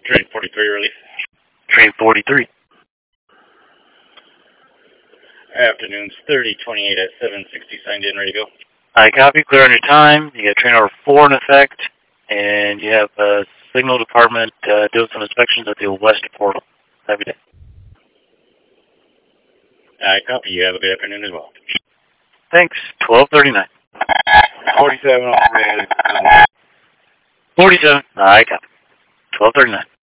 Train 43 relief. Train 43. Afternoons 3028 at 760 signed in, ready to go. I copy, clear on your time. You got train number 4 in effect, and you have signal department doing some inspections at the west portal. Have a good day. I copy. You have a good afternoon as well. Thanks. 1239. 47 on red. 47. I copy. 1239.